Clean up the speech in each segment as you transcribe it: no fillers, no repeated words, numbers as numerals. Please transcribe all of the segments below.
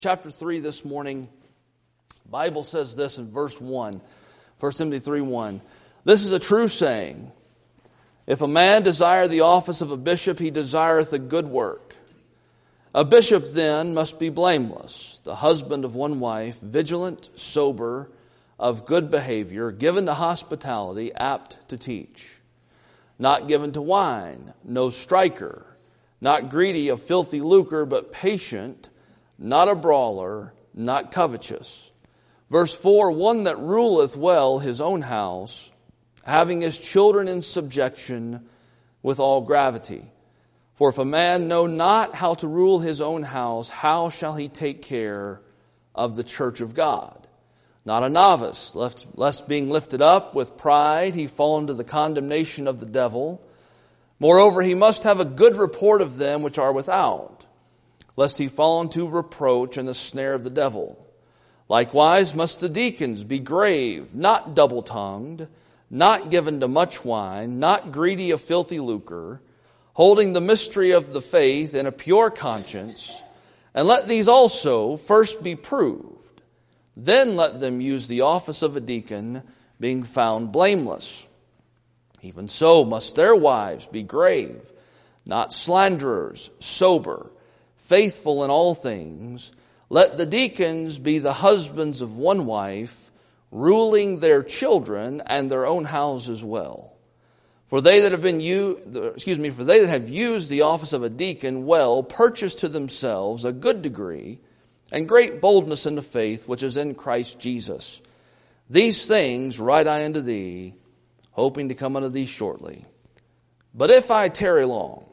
Chapter 3 this morning, the Bible says this in verse 1, 1 Timothy 3:1. This is a true saying. If a man desire the office of a bishop, he desireth a good work. A bishop then must be blameless, the husband of one wife, vigilant, sober, of good behavior, given to hospitality, apt to teach. Not given to wine, no striker, not greedy of filthy lucre, but patient, not a brawler, not covetous. Verse 4, one that ruleth well his own house, having his children in subjection with all gravity. For if a man know not how to rule his own house, how shall he take care of the church of God? Not a novice, lest being lifted up with pride, he fall into the condemnation of the devil. Moreover, he must have a good report of them which are without, lest he fall into reproach and the snare of the devil. Likewise must the deacons be grave, not double-tongued, not given to much wine, not greedy of filthy lucre, holding the mystery of the faith in a pure conscience, and let these also first be proved. Then let them use the office of a deacon, being found blameless. Even so must their wives be grave, not slanderers, sober, faithful in all things. Let the deacons be the husbands of one wife, ruling their children and their own houses well. For they that have used the office of a deacon well, purchase to themselves a good degree and great boldness in the faith which is in Christ Jesus. These things write I unto thee, hoping to come unto thee shortly. But if I tarry long,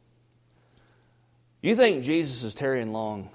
you think Jesus is tarrying long?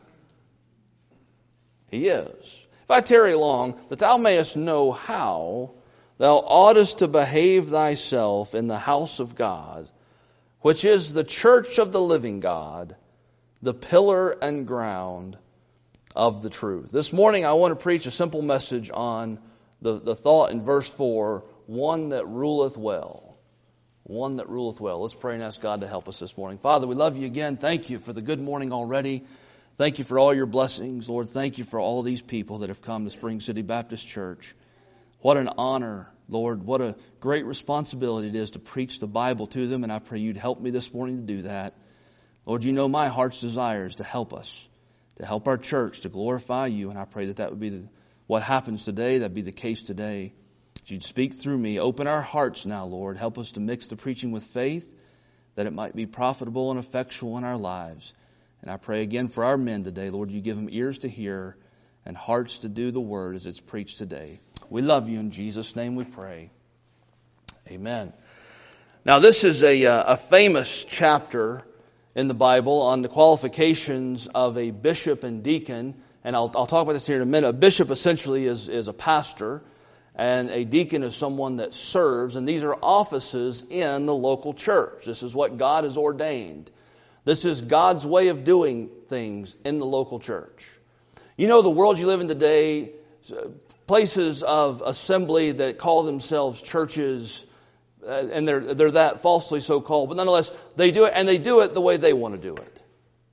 He is. If I tarry long, that thou mayest know how thou oughtest to behave thyself in the house of God, which is the church of the living God, the pillar and ground of the truth. This morning I want to preach a simple message on the thought in verse 4, one that ruleth well. One that ruleth well. Let's pray and ask God to help us this morning. Father, we love you again. Thank you for the good morning already. Thank you for all your blessings. Lord, thank you for all these people that have come to Spring City Baptist Church. What an honor, Lord. What a great responsibility it is to preach the Bible to them, and I pray you'd help me this morning to do that. Lord, you know my heart's desire is to help us, to help our church, to glorify you, and I pray that would be what happens today, that'd be the case today. That you'd speak through me. Open our hearts now, Lord. Help us to mix the preaching with faith, that it might be profitable and effectual in our lives. And I pray again for our men today, Lord, you give them ears to hear and hearts to do the word as it's preached today. We love you. In Jesus' name we pray. Amen. Now this is a famous chapter in the Bible on the qualifications of a bishop and deacon. And I'll talk about this here in a minute. A bishop essentially is a pastor, and a deacon is someone that serves. And these are offices in the local church. This is what God has ordained. This is God's way of doing things in the local church. You know, the world you live in today, places of assembly that call themselves churches, and they're that falsely so called, but nonetheless, they do it, and they do it the way they want to do it.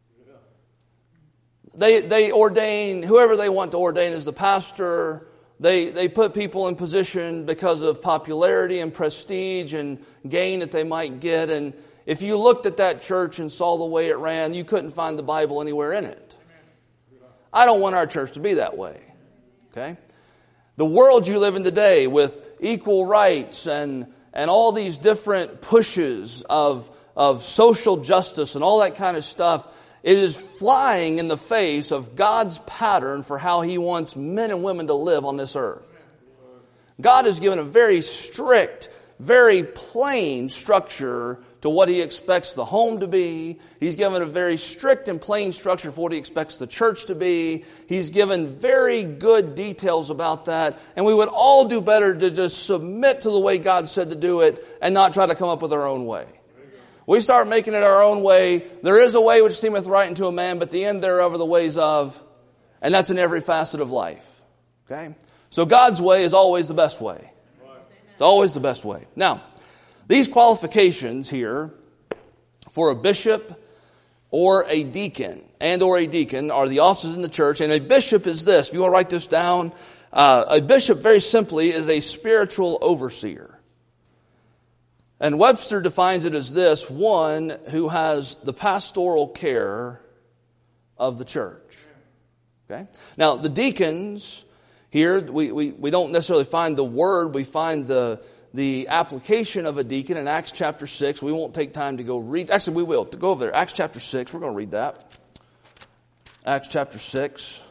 They ordain whoever they want to ordain as the pastor. They put people in position because of popularity and prestige and gain that they might get. And if you looked at that church and saw the way it ran, you couldn't find the Bible anywhere in it. I don't want our church to be that way. Okay? The world you live in today with equal rights and all these different pushes of social justice and all that kind of stuff, it is flying in the face of God's pattern for how He wants men and women to live on this earth. God has given a very strict, very plain structure to what He expects the home to be. He's given a very strict and plain structure for what He expects the church to be. He's given very good details about that. And we would all do better to just submit to the way God said to do it and not try to come up with our own way. We start making it our own way. There is a way which seemeth right unto a man, but the end thereof are the ways of, and that's in every facet of life. Okay? So God's way is always the best way. It's always the best way. Now, these qualifications here for a bishop or a deacon, and or a deacon are the offices in the church. And a bishop is this. If you want to write this down, a bishop, very simply, is a spiritual overseer. And Webster defines it as this: one who has the pastoral care of the church. Okay? Now, the deacons here, we don't necessarily find the word, we find the application of a deacon in Acts chapter 6. We won't take time to go read. Actually, we will. To go over there. Acts chapter 6. We're going to read that. Acts chapter 6.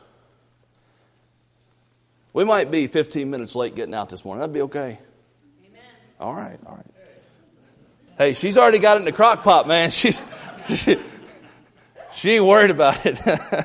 We might be 15 minutes late getting out this morning. That'd be okay. Amen. All right. Hey, she's already got it in the crock pot, man. She ain't worried about it.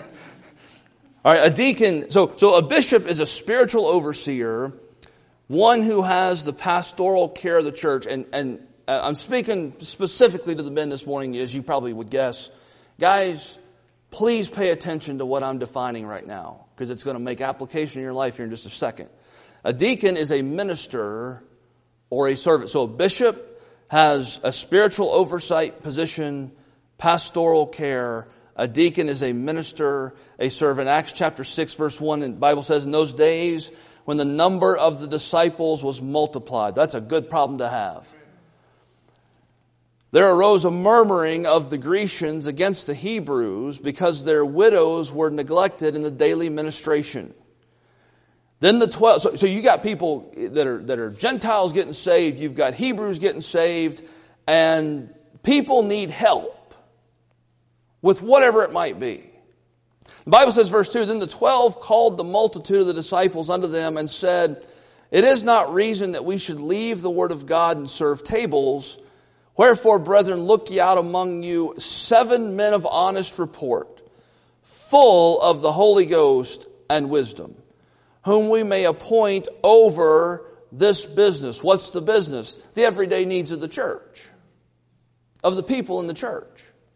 All right, a deacon. So a bishop is a spiritual overseer, one who has the pastoral care of the church. And I'm speaking specifically to the men this morning, as you probably would guess. Guys, please pay attention to what I'm defining right now, because it's going to make application in your life here in just a second. A deacon is a minister or a servant. So a bishop has a spiritual oversight position, pastoral care. A deacon is a minister, a servant. Acts chapter 6, verse 1, the Bible says, in those days when the number of the disciples was multiplied. That's a good problem to have. There arose a murmuring of the Grecians against the Hebrews because their widows were neglected in the daily ministration. Then the 12, so you got people that are Gentiles getting saved, you've got Hebrews getting saved, and people need help with whatever it might be. The Bible says, verse 2, then the 12 called the multitude of the disciples unto them and said, it is not reason that we should leave the word of God and serve tables. Wherefore, brethren, look ye out among you 7 men of honest report, full of the Holy Ghost and wisdom, whom we may appoint over this business. What's the business? The everyday needs of the church, of the people in the church.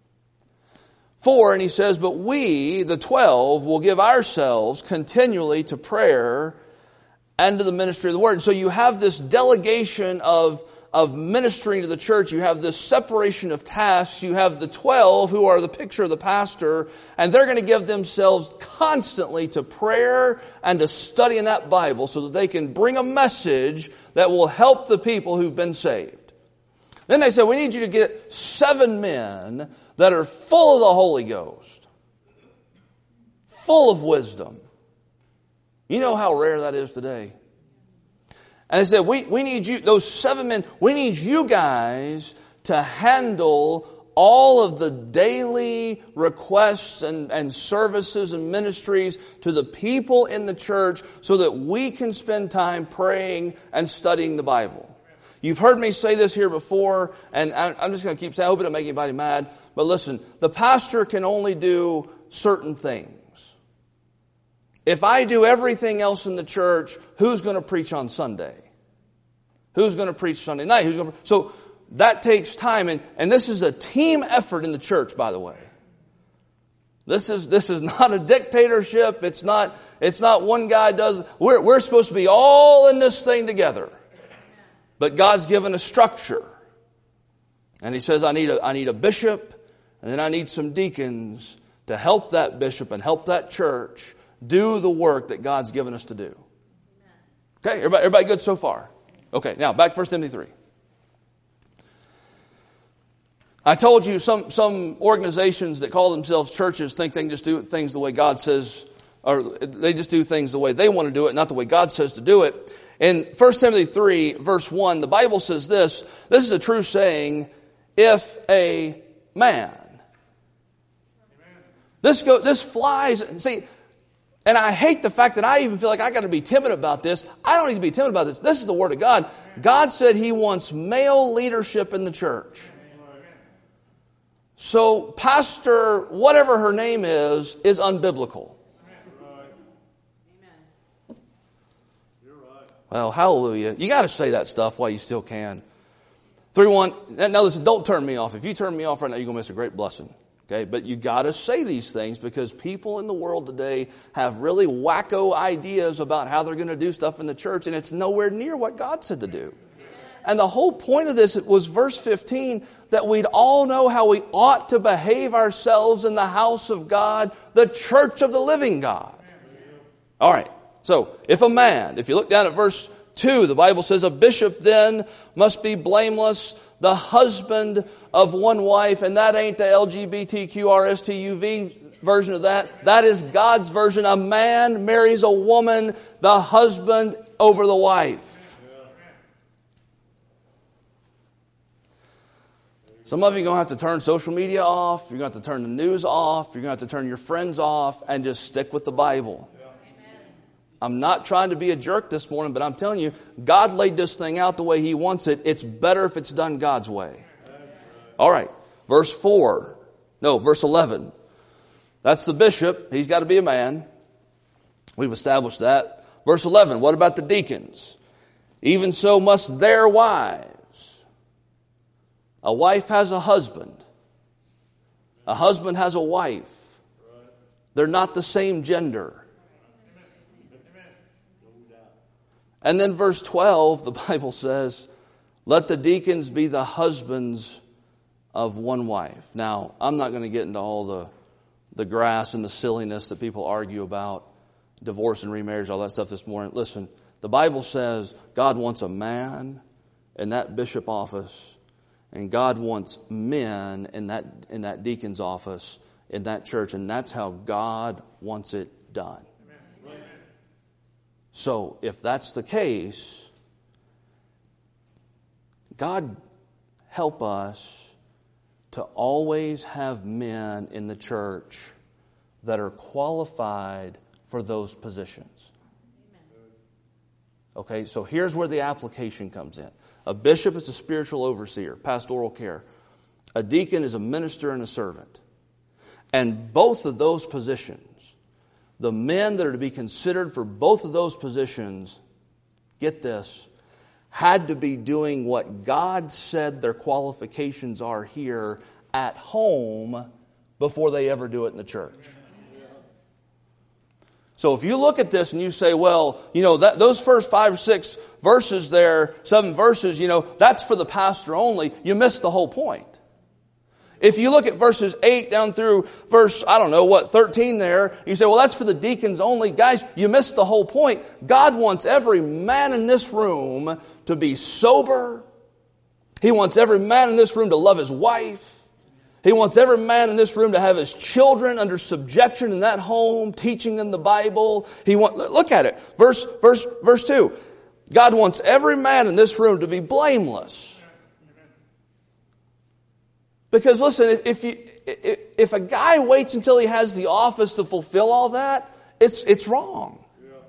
For, and he says, but we, the 12, will give ourselves continually to prayer and to the ministry of the word. And so you have this delegation of ministering to the church. You have this separation of tasks. You have the 12 who are the picture of the pastor, and they're going to give themselves constantly to prayer and to studying that Bible so that they can bring a message that will help the people who've been saved. Then they said, we need you to get 7 men that are full of the Holy Ghost, full of wisdom. You know how rare that is today. And they said, we need you, those 7 men, we need you guys to handle all of the daily requests and services and ministries to the people in the church so that we can spend time praying and studying the Bible. You've heard me say this here before, and I'm just going to keep saying, I hope it doesn't make anybody mad. But listen, the pastor can only do certain things. If I do everything else in the church, who's going to preach on Sunday? Who's going to preach Sunday night? So that takes time, and this is a team effort in the church, by the way. This is not a dictatorship. It's not one guy does. We're supposed to be all in this thing together. But God's given a structure. And he says, I need a bishop, and then I need some deacons to help that bishop and help that church do the work that God's given us to do. Okay, everybody good so far? Okay, now back to 1 Timothy 3. I told you some organizations that call themselves churches think they can just do things the way God says, or they just do things the way they want to do it, not the way God says to do it. In 1 Timothy 3, verse 1, the Bible says this is a true saying, if a man. This flies, see, and I hate the fact that I even feel like I got to be timid about this. I don't need to be timid about this. This is the Word of God. God said He wants male leadership in the church. So pastor, whatever her name is unbiblical. Well, hallelujah. You got to say that stuff while you still can. 3:1. Now listen, don't turn me off. If you turn me off right now, you're going to miss a great blessing. Okay? But you got to say these things because people in the world today have really wacko ideas about how they're going to do stuff in the church, and it's nowhere near what God said to do. And the whole point of this was verse 15, that we'd all know how we ought to behave ourselves in the house of God, the church of the living God. All right. So, if you look down at verse 2, the Bible says, a bishop then must be blameless, the husband of one wife. And that ain't the LGBTQRSTUV version of that. That is God's version. A man marries a woman, the husband over the wife. Some of you are going to have to turn social media off. You're going to have to turn the news off. You're going to have to turn your friends off and just stick with the Bible. I'm not trying to be a jerk this morning, but I'm telling you, God laid this thing out the way He wants it. It's better if it's done God's way. All right. Verse 11. That's the bishop. He's got to be a man. We've established that. Verse 11. What about the deacons? Even so must their wives. A wife has a husband. A husband has a wife. They're not the same gender. And then verse 12, the Bible says, let the deacons be the husbands of one wife. Now, I'm not going to get into all the grass and the silliness that people argue about divorce and remarriage, all that stuff this morning. Listen, the Bible says God wants a man in that bishop office, and God wants men in that deacon's office in that church, and that's how God wants it done. Amen. So, if that's the case, God help us to always have men in the church that are qualified for those positions. Okay, so here's where the application comes in. A bishop is a spiritual overseer, pastoral care. A deacon is a minister and a servant. And both of those positions, the men that are to be considered for both of those positions, get this, had to be doing what God said their qualifications are here at home before they ever do it in the church. So if you look at this and you say, well, those first 5 or 6 verses there, 7 verses, that's for the pastor only, you miss the whole point. If you look at verses 8 down through verse, 13 there, you say, well, that's for the deacons only. Guys, you missed the whole point. God wants every man in this room to be sober. He wants every man in this room to love his wife. He wants every man in this room to have his children under subjection in that home, teaching them the Bible. Look at it. Verse 2. God wants every man in this room to be blameless. Because listen, if a guy waits until he has the office to fulfill all that, it's wrong.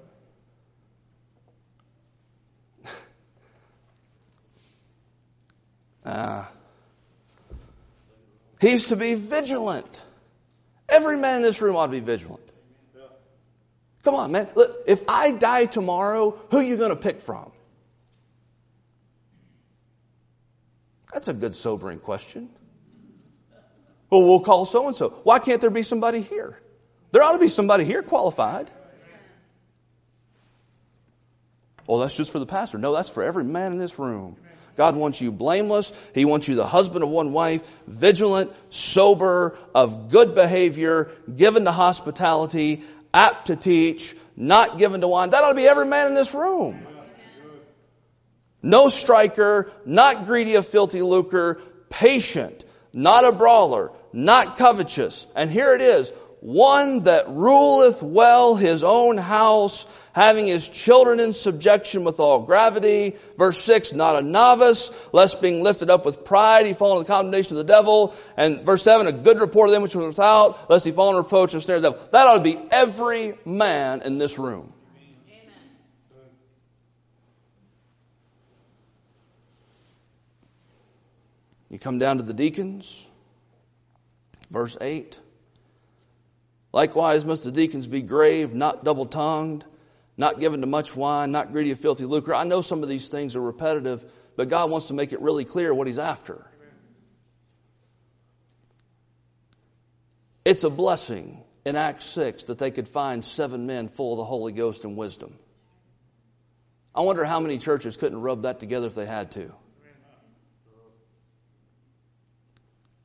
He's to be vigilant. Every man in this room ought to be vigilant. Come on, man. Look, if I die tomorrow, who are you going to pick from? That's a good sobering question. Well, we'll call so-and-so. Why can't there be somebody here? There ought to be somebody here qualified. Well, that's just for the pastor. No, that's for every man in this room. God wants you blameless. He wants you the husband of one wife, vigilant, sober, of good behavior, given to hospitality, apt to teach, not given to wine. That ought to be every man in this room. No striker, not greedy of filthy lucre, patient, not a brawler, not covetous. And here it is, one that ruleth well his own house, having his children in subjection with all gravity. Verse 6, not a novice, lest being lifted up with pride, he fall into the condemnation of the devil. And verse 7, a good report of them which were without, lest he fall in reproach and snare of the devil. That ought to be every man in this room. Amen. You come down to the deacons. Verse 8. Likewise must the deacons be grave, not double-tongued, not given to much wine, not greedy of filthy lucre. I know some of these things are repetitive, but God wants to make it really clear what He's after. It's a blessing in Acts 6 that they could find 7 men full of the Holy Ghost and wisdom. I wonder how many churches couldn't rub that together if they had to.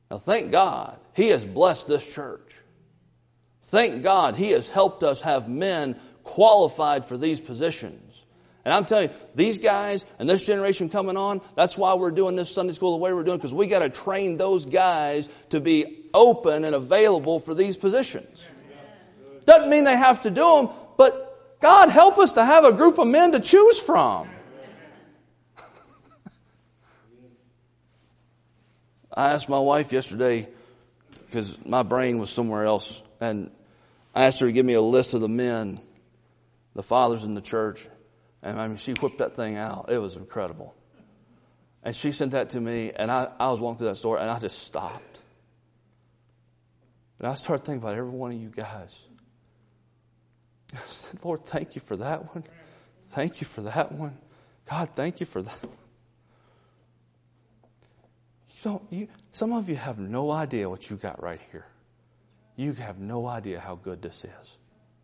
Now, thank God He has blessed this church. Thank God He has helped us have men qualified for these positions. And I'm telling you, these guys and this generation coming on, that's why we're doing this Sunday school the way we're doing, because we got to train those guys to be open and available for these positions. Doesn't mean they have to do them, but God help us to have a group of men to choose from. I asked my wife yesterday, because my brain was somewhere else, and I asked her to give me a list of the men, the fathers in the church. And I mean, she whipped that thing out. It was incredible. And she sent that to me, and I was walking through that store, and I just stopped. And I started thinking about every one of you guys. I said, Lord, thank you for that one. Thank you for that one. God, thank you for that one. Some of you have no idea what you got right here. You have no idea how good this is.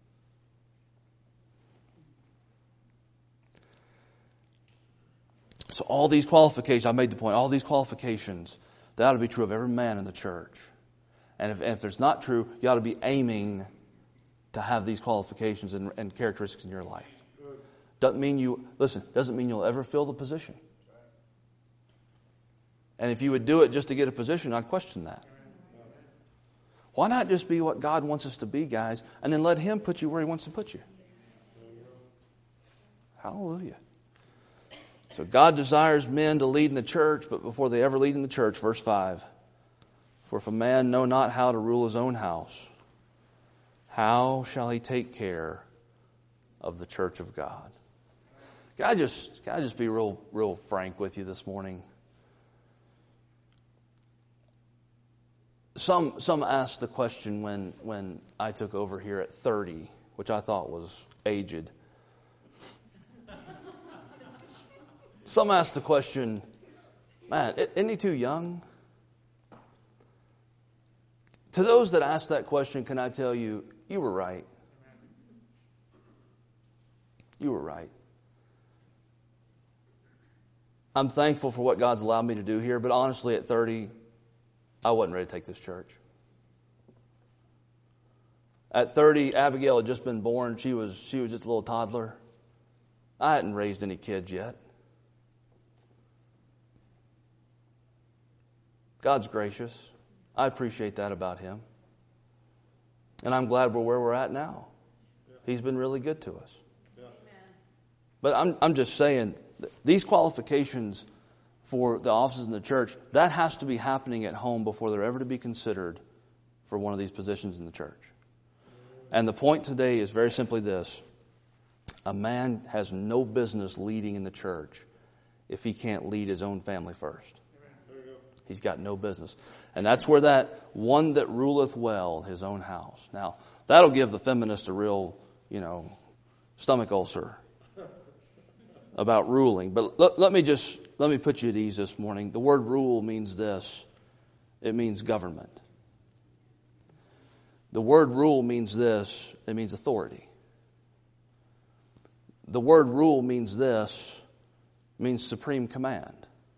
So all these qualifications, I made the point, all these qualifications, that ought to be true of every man in the church. And if there's not true, you ought to be aiming to have these qualifications and characteristics in your life. Doesn't mean you'll ever fill the position. And if you would do it just to get a position, I'd question that. Why not just be what God wants us to be, guys, and then let Him put you where He wants to put you? Hallelujah. So God desires men to lead in the church, but before they ever lead in the church, verse 5, for if a man know not how to rule his own house, how shall he take care of the church of God? Can I just be real frank with you this morning? Some asked the question when I took over here at 30, which I thought was aged. Some asked the question, man, isn't he too young? To those that asked that question, can I tell you, you were right. You were right. I'm thankful for what God's allowed me to do here, but honestly, at 30, I wasn't ready to take this church. At 30, Abigail had just been born. She was just a little toddler. I hadn't raised any kids yet. God's gracious. I appreciate that about Him. And I'm glad we're where we're at now. He's been really good to us. But I'm just saying, these qualifications for the offices in the church, that has to be happening at home before they're ever to be considered for one of these positions in the church. And the point today is very simply this. A man has no business leading in the church if he can't lead his own family first. He's got no business. And that's where that one that ruleth well his own house. Now, that'll give the feminist a real, stomach ulcer about ruling. But let me put you at ease this morning. The word rule means this. It means government. The word rule means this. It means authority. The word rule means this. It means supreme command.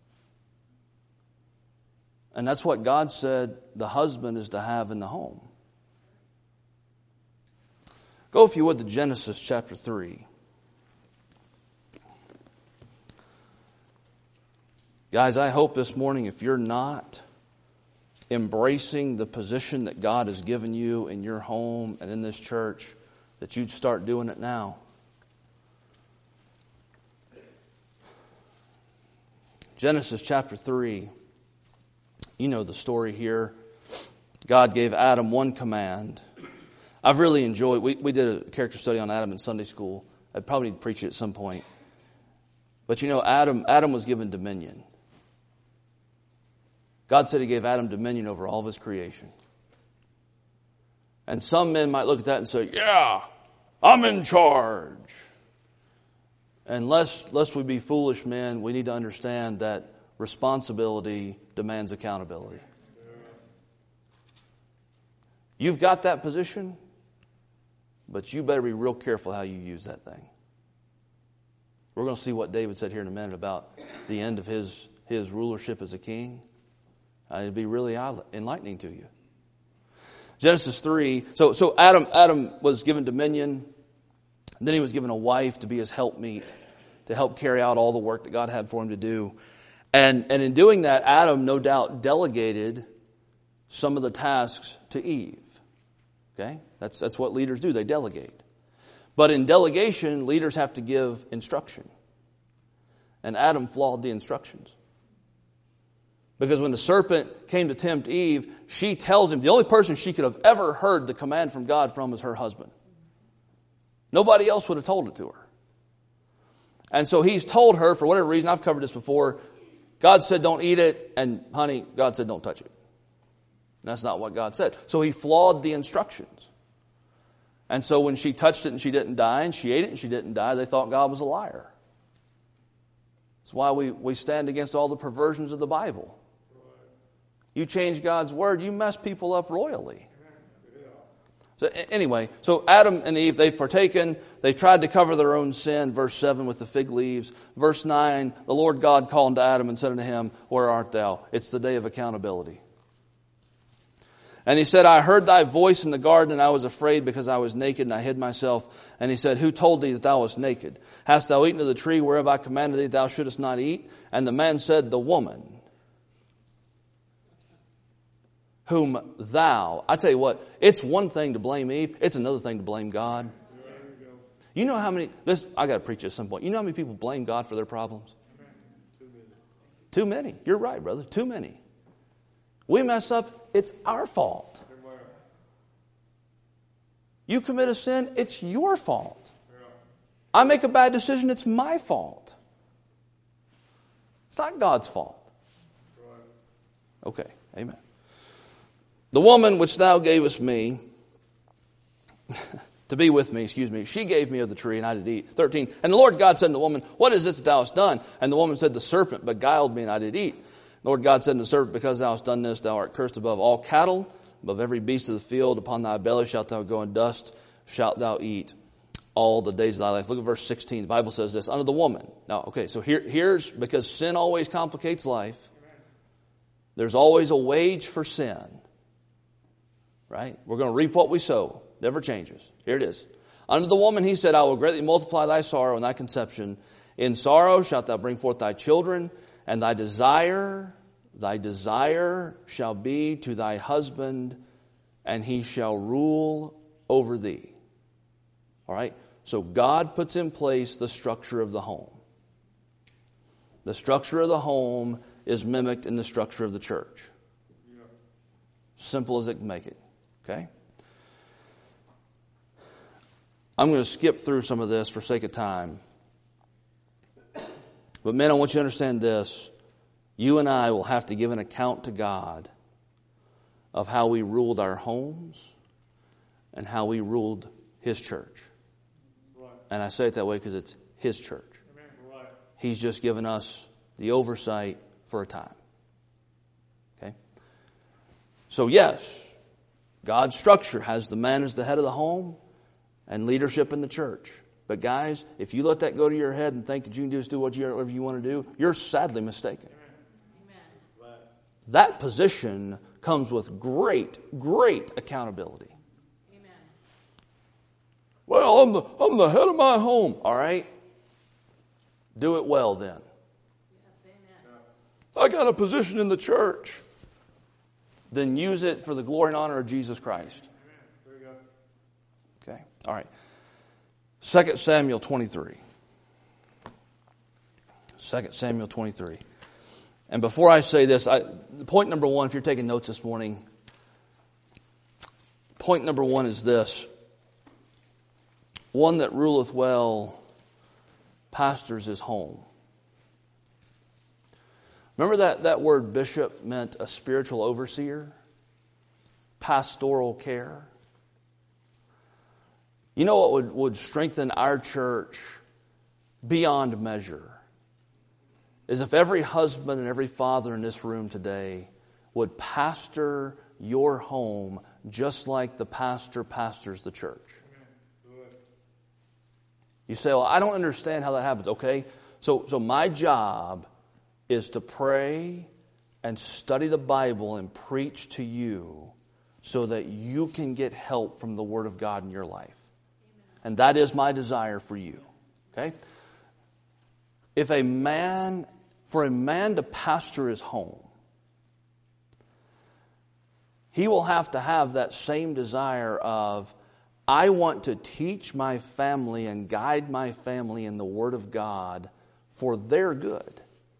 And that's what God said the husband is to have in the home. Go, if you would, to Genesis chapter 3. Guys, I hope this morning, if you're not embracing the position that God has given you in your home and in this church, that you'd start doing it now. Genesis chapter 3. You know the story here. God gave Adam one command. I've really enjoyed, we did a character study on Adam in Sunday school. I'd probably need to preach it at some point. But Adam was given dominion. God said He gave Adam dominion over all of His creation. And some men might look at that and say, yeah, I'm in charge. And lest we be foolish men, we need to understand that responsibility demands accountability. You've got that position, but you better be real careful how you use that thing. We're going to see what David said here in a minute about the end of his rulership as a king. It'd be really enlightening to you. Genesis 3, so Adam was given dominion, and then he was given a wife to be his helpmeet, to help carry out all the work that God had for him to do. And in doing that, Adam no doubt delegated some of the tasks to Eve. Okay? That's what leaders do. They delegate. But in delegation, leaders have to give instruction. And Adam flawed the instructions. Because when the serpent came to tempt Eve, she tells him, the only person she could have ever heard the command from God from was her husband. Nobody else would have told it to her. And so he's told her, for whatever reason, I've covered this before, God said don't eat it, and honey, God said don't touch it. And that's not what God said. So he flawed the instructions. And so when she touched it and she didn't die, and she ate it and she didn't die, they thought God was a liar. That's why we stand against all the perversions of the Bible. You change God's word, you mess people up royally. So anyway, so Adam and Eve, they've partaken. They've tried to cover their own sin, verse 7, with the fig leaves. Verse 9, the Lord God called unto Adam and said unto him, where art thou? It's the day of accountability. And he said, I heard thy voice in the garden, and I was afraid because I was naked, and I hid myself. And he said, who told thee that thou wast naked? Hast thou eaten of the tree whereof I commanded thee thou shouldest not eat? And the man said, the woman whom thou... I tell you what, it's one thing to blame Eve, it's another thing to blame God. You know how many... I got to preach at some point. You know how many people blame God for their problems? Too many. You're right, brother. Too many. We mess up, it's our fault. You commit a sin, it's your fault. I make a bad decision, it's my fault. It's not God's fault. Okay, amen. The woman which thou gavest me, to be with me, she gave me of the tree, and I did eat. 13, and the Lord God said unto the woman, what is this that thou hast done? And the woman said, the serpent beguiled me, and I did eat. The Lord God said unto the serpent, because thou hast done this, thou art cursed above all cattle, above every beast of the field. Upon thy belly shalt thou go, and dust shalt thou eat all the days of thy life. Look at verse 16. The Bible says this, unto the woman. Now, okay, so here's, because sin always complicates life. There's always a wage for sin. Right? We're going to reap what we sow. Never changes. Here it is. Unto the woman he said, I will greatly multiply thy sorrow and thy conception. In sorrow shalt thou bring forth thy children, and thy desire shall be to thy husband, and he shall rule over thee. All right? So God puts in place the structure of the home. The structure of the home is mimicked in the structure of the church. Simple as it can make it. Okay? I'm going to skip through some of this for sake of time. But men, I want you to understand this. You and I will have to give an account to God of how we ruled our homes and how we ruled His church. Right. And I say it that way because it's His church. Right. He's just given us the oversight for a time. Okay? So yes, God's structure has the man as the head of the home and leadership in the church. But guys, if you let that go to your head and think that you can just do whatever you want to do, you're sadly mistaken. Amen. That position comes with great accountability. Amen. Well, I'm the head of my home. All right. Do it well then. Yes, amen. I got a position in the church. Then use it for the glory and honor of Jesus Christ. There you go. Okay. All right. 2 Samuel 23. 2 Samuel 23. And before I say this, point number one, if you're taking notes this morning, point number one is this. One that ruleth well pastors his home. Remember that word bishop meant a spiritual overseer? Pastoral care. You know what would strengthen our church beyond measure is if every husband and every father in this room today would pastor your home just like the pastor pastors the church. You say, well, I don't understand how that happens. Okay, so my job is to pray and study the Bible and preach to you so that you can get help from the Word of God in your life. And that is my desire for you. Okay? For a man to pastor his home, he will have to have that same desire of, I want to teach my family and guide my family in the Word of God for their good.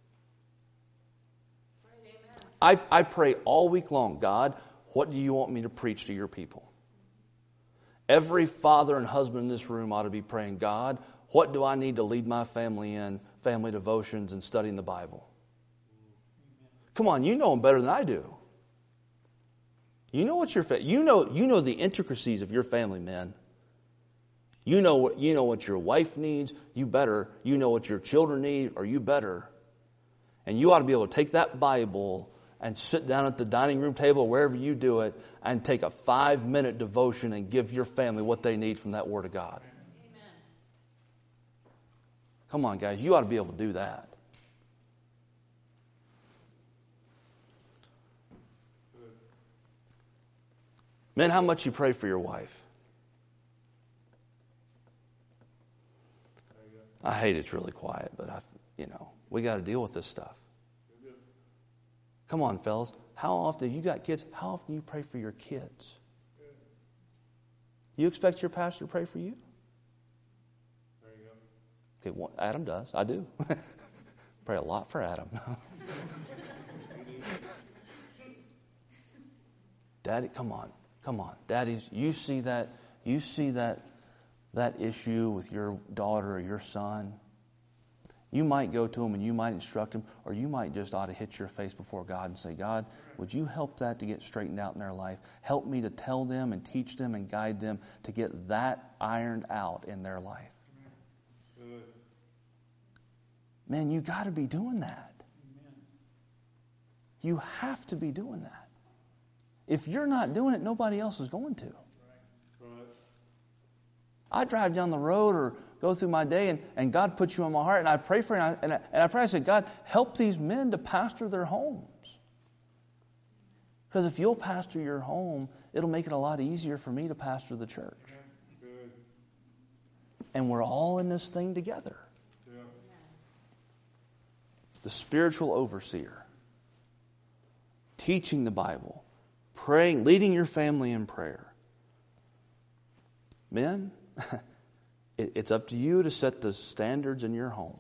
I pray all week long, God, what do you want me to preach to your people? Every father and husband in this room ought to be praying, God, what do I need to lead my family in? Family devotions and studying the Bible. Come on, you know them better than I do. You know what you know the intricacies of your family, men. You know what your wife needs. You know what your children need, or you better. And you ought to be able to take that Bible and sit down at the dining room table or wherever you do it and take a 5-minute devotion and give your family what they need from that Word of God. Amen. Come on, guys. You ought to be able to do that. Men, how much you pray for your wife? I hate it's really quiet, but we got to deal with this stuff. Come on, fellas. How often, you got kids, how often do you pray for your kids? You expect your pastor to pray for you? Okay, well, Adam does. I do. Pray a lot for Adam. Daddy, come on. Daddies, you see that issue with your daughter or your son? You might go to him and you might instruct him, or you might just ought to hit your face before God and say, God, would you help that to get straightened out in their life? Help me to tell them and teach them and guide them to get that ironed out in their life. Man, you got to be doing that. You have to be doing that. If you're not doing it, nobody else is going to. I drive down the road or go through my day and God puts you on my heart and I pray for you and I pray, I say, God, help these men to pastor their homes. Because if you'll pastor your home, it'll make it a lot easier for me to pastor the church. And we're all in this thing together. The spiritual overseer, teaching the Bible, praying, leading your family in prayer. Men, it's up to you to set the standards in your home.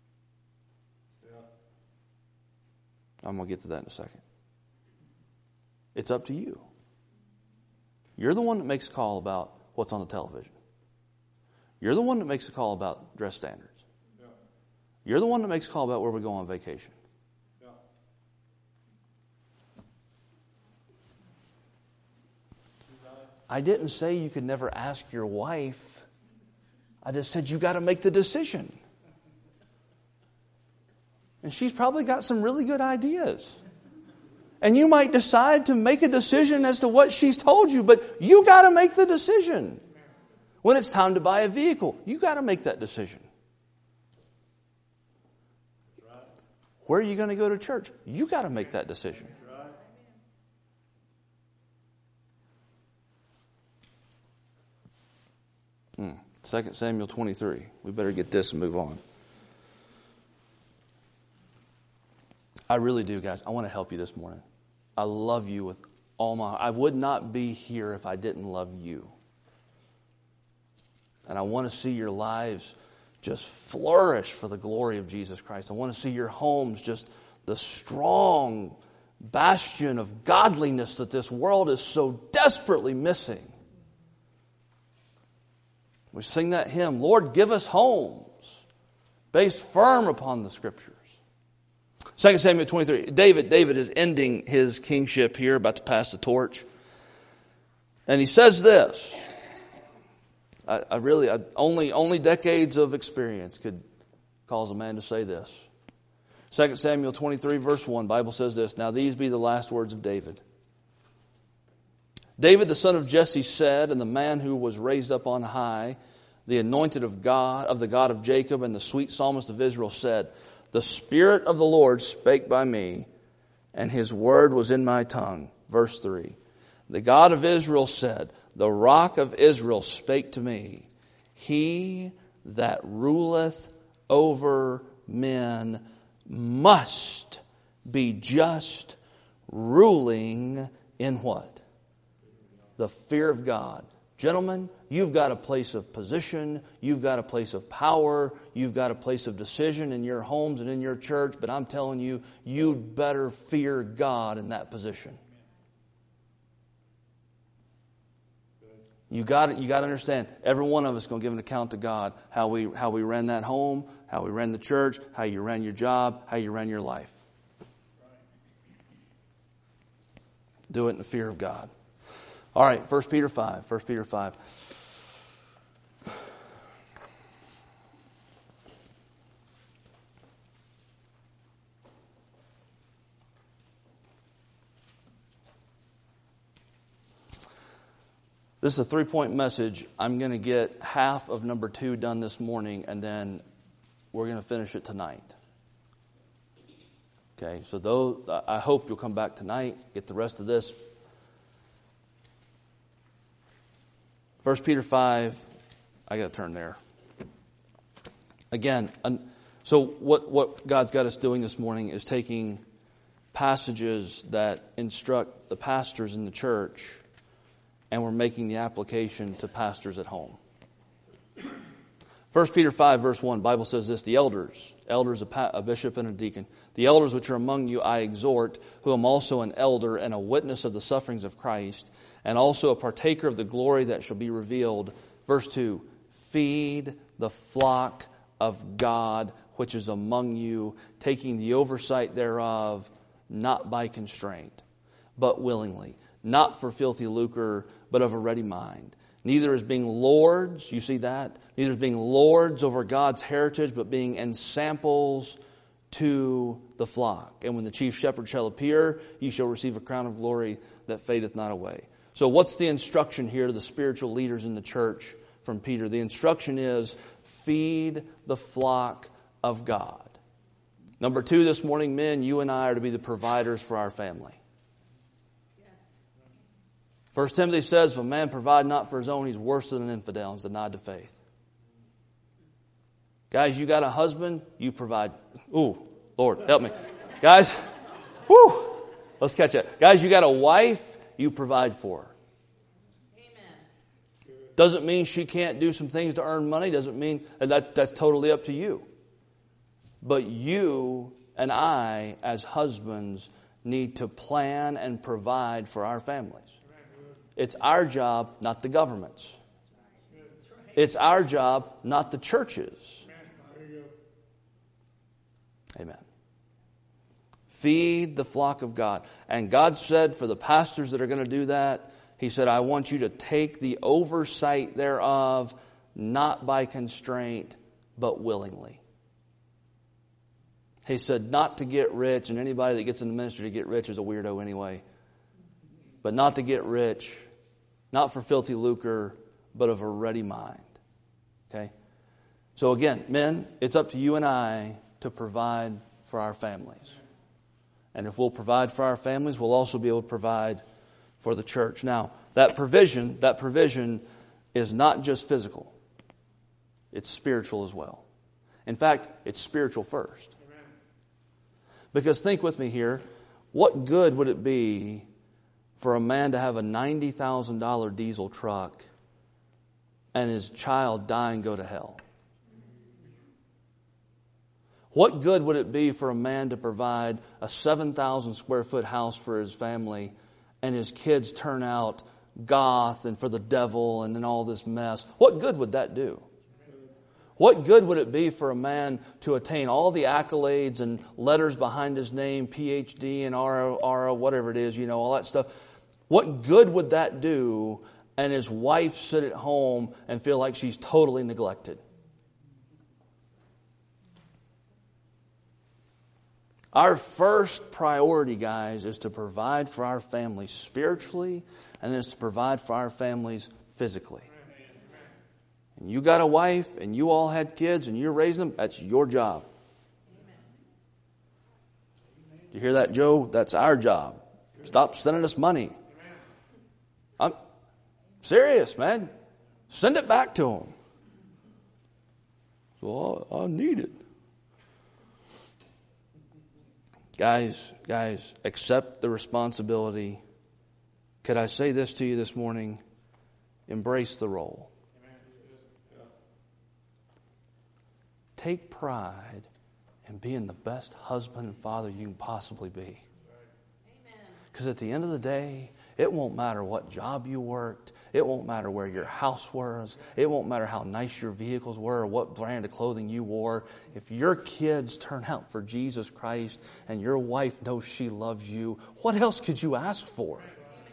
I'm going to get to that in a second. It's up to you. You're the one that makes a call about what's on the television. You're the one that makes a call about dress standards. You're the one that makes a call about where we go on vacation. I didn't say you could never ask your wife. I just said you got to make the decision. And she's probably got some really good ideas. And you might decide to make a decision as to what she's told you, but you got to make the decision. When it's time to buy a vehicle, you got to make that decision. Where are you going to go to church? You got to make that decision. 2 Samuel 23. We better get this and move on. I really do, guys. I want to help you this morning. I love you with all my heart. I would not be here if I didn't love you. And I want to see your lives just flourish for the glory of Jesus Christ. I want to see your homes just the strong bastion of godliness that this world is so desperately missing. We sing that hymn, Lord, give us homes based firm upon the Scriptures. 2 Samuel 23. David is ending his kingship here, about to pass the torch. And he says this. Only decades of experience could cause a man to say this. 2 Samuel 23 verse 1, Bible says this, now these be the last words of David. David, the son of Jesse, said, and the man who was raised up on high, the anointed of God, of the God of Jacob, and the sweet psalmist of Israel said, the Spirit of the Lord spake by me, and his word was in my tongue. Verse 3. The God of Israel said, the rock of Israel spake to me, he that ruleth over men must be just, ruling in what? The fear of God. Gentlemen, you've got a place of position, you've got a place of power, you've got a place of decision in your homes and in your church, but I'm telling you, you'd better fear God in that position. You got to understand, every one of us is going to give an account to God how we ran that home, how we ran the church, how you ran your job, how you ran your life. Do it in the fear of God. All right, 1 Peter 5. 1 Peter 5. This is a 3-point message. I'm going to get half of number 2 done this morning, and then we're going to finish it tonight. Okay, so I hope you'll come back tonight, get the rest of this. 1 Peter 5, I got to turn there. Again, so what God's got us doing this morning is taking passages that instruct the pastors in the church, and we're making the application to pastors at home. 1 Peter 5, verse 1, Bible says this, the elders, a bishop and a deacon, the elders which are among you I exhort, who am also an elder and a witness of the sufferings of Christ, and also a partaker of the glory that shall be revealed. Verse 2, feed the flock of God which is among you, taking the oversight thereof, not by constraint, but willingly, not for filthy lucre, but of a ready mind. Neither as being lords, you see that? Neither as being lords over God's heritage, but being ensamples to the flock. And when the chief shepherd shall appear, ye shall receive a crown of glory that fadeth not away. So what's the instruction here to the spiritual leaders in the church from Peter? The instruction is, feed the flock of God. Number 2 this morning, men, you and I are to be the providers for our family. 1 Timothy says, if a man provide not for his own, he's worse than an infidel, he's denied the faith. Guys, you got a husband, you provide. Ooh, Lord, help me. Guys, whoo, let's catch it. Guys, you got a wife, you provide for her. Amen. Doesn't mean she can't do some things to earn money, doesn't mean that's totally up to you. But you and I, as husbands, need to plan and provide for our families. It's our job, not the government's. It's our job, not the church's. Amen. Feed the flock of God. And God said for the pastors that are going to do that, He said, I want you to take the oversight thereof, not by constraint, but willingly. He said not to get rich, and anybody that gets in the ministry to get rich is a weirdo anyway. But not to get rich, not for filthy lucre, but of a ready mind. Okay? So again, men, it's up to you and I to provide for our families. And if we'll provide for our families, we'll also be able to provide for the church. Now, that provision is not just physical. It's spiritual as well. In fact, it's spiritual first. Because think with me here, what good would it be for a man to have a $90,000 diesel truck and his child die and go to hell? What good would it be for a man to provide a 7,000 square foot house for his family and his kids turn out goth and for the devil and then all this mess? What good would that do? What good would it be for a man to attain all the accolades and letters behind his name, PhD and RO, whatever it is, all that stuff? What good would that do and his wife sit at home and feel like she's totally neglected? Our first priority, guys, is to provide for our families spiritually, and then it's to provide for our families physically. And you got a wife, and you all had kids, and you're raising them, that's your job. You hear that, Joe? That's our job. Stop sending us money. I'm serious, man. Send it back to them. So I need it. Guys, accept the responsibility. Could I say this to you this morning? Embrace the role. Take pride in being the best husband and father you can possibly be. Because at the end of the day, it won't matter what job you worked. It won't matter where your house was. It won't matter how nice your vehicles were or what brand of clothing you wore. If your kids turn out for Jesus Christ and your wife knows she loves you, what else could you ask for?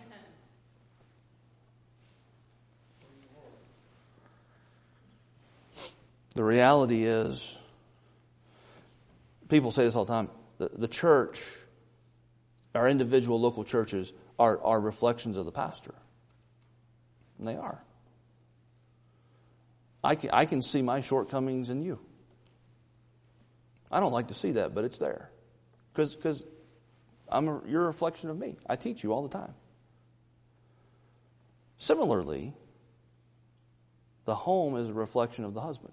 The reality is, people say this all the time, the church, our individual local churches, are reflections of the pastor. And they are. I can see my shortcomings in you. I don't like to see that, but it's there. Because you're a reflection of me. I teach you all the time. Similarly, the home is a reflection of the husband.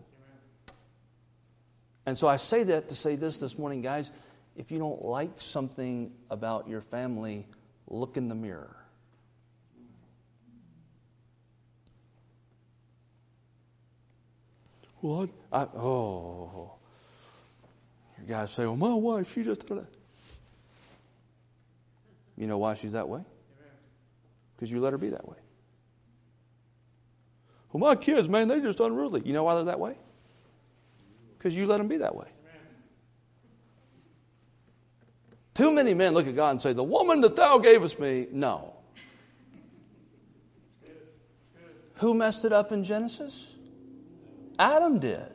And so I say that to say this morning, guys. If you don't like something about your family, look in the mirror. What? You guys say, well, my wife, she just... You know why she's that way? Because you let her be that way. Well, my kids, man, they're just unruly. You know why they're that way? Because you let them be that way. Too many men look at God and say, the woman that thou gavest me. No. Who messed it up in Genesis? Adam did.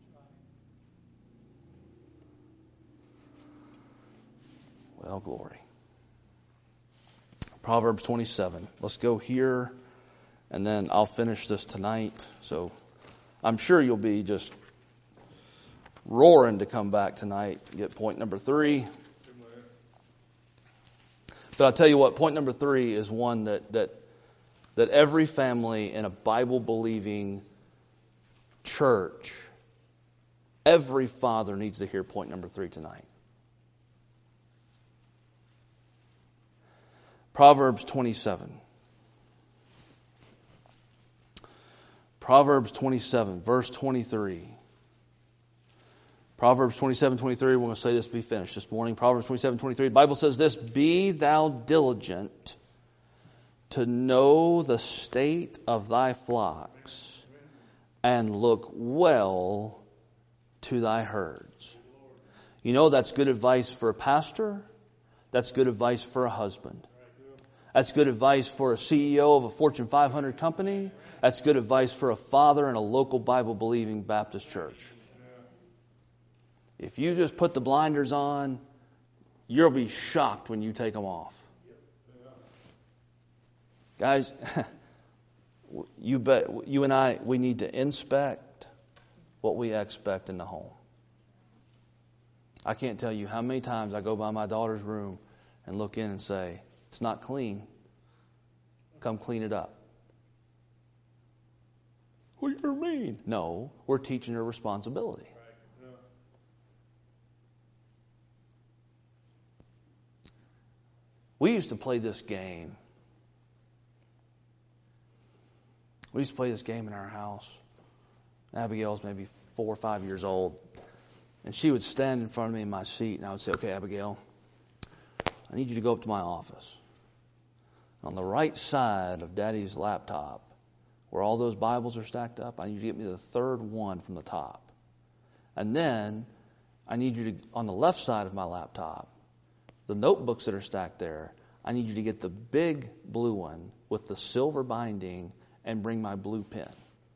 Well, glory. Proverbs 27. Let's go here, and then I'll finish this tonight. So I'm sure you'll be just roaring to come back tonight. Get point number 3. But I'll tell you what, point number 3 is one that every family in a Bible-believing church, every father needs to hear point number 3 tonight. Proverbs 27. Proverbs 27, verse 23. Proverbs 27:23, we're going to say this to be finished this morning. Proverbs 27:23, the Bible says this, be thou diligent to know the state of thy flocks, and look well to thy herds. You know, that's good advice for a pastor. That's good advice for a husband. That's good advice for a CEO of a Fortune 500 company. That's good advice for a father in a local Bible-believing Baptist church. If you just put the blinders on, you'll be shocked when you take them off. Guys, you and I, we need to inspect what we expect in the home. I can't tell you how many times I go by my daughter's room and look in and say, it's not clean. Come clean it up. What do you mean? No, we're teaching her responsibility. We used to play this game. We used to play this game in our house. Abigail's maybe 4 or 5 years old. And she would stand in front of me in my seat, and I would say, okay, Abigail, I need you to go up to my office. On the right side of Daddy's laptop, where all those Bibles are stacked up, I need you to get me the third one from the top. And then I need you to, on the left side of my laptop, the notebooks that are stacked there, I need you to get the big blue one with the silver binding and bring my blue pen.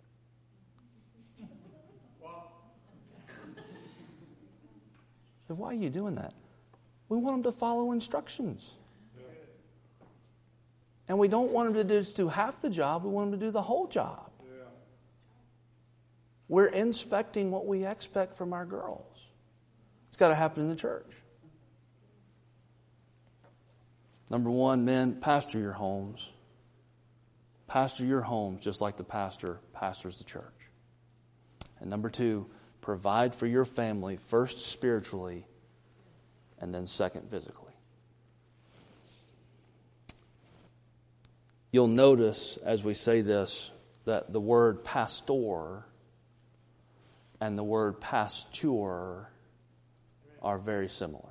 So why are you doing that? We want them to follow instructions. And we don't want them to just do half the job. We want them to do the whole job. We're inspecting what we expect from our girls. It's got to happen in the church. Number one, men, pastor your homes. Pastor your homes just like the pastor pastors the church. And number two, provide for your family, first spiritually, and then second physically. You'll notice as we say this that the word pastor and the word pasture are very similar.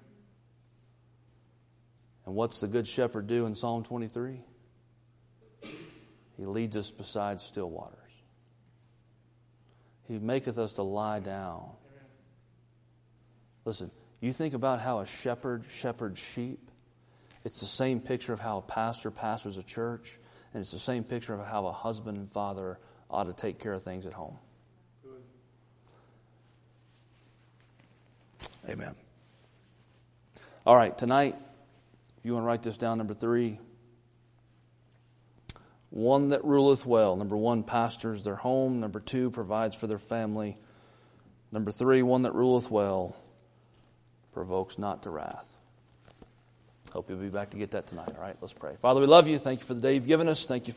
And what's the good shepherd do in Psalm 23? He leads us beside still waters. He maketh us to lie down. Listen, you think about how a shepherd shepherds sheep. It's the same picture of how a pastor pastors a church. And it's the same picture of how a husband and father ought to take care of things at home. Amen. All right, tonight, if you want to write this down, number 3. One that ruleth well. Number 1, pastors their home. Number 2, provides for their family. Number 3, one that ruleth well, provokes not to wrath. Hope you'll be back to get that tonight. All right, let's pray. Father, we love you. Thank you for the day you've given us. Thank you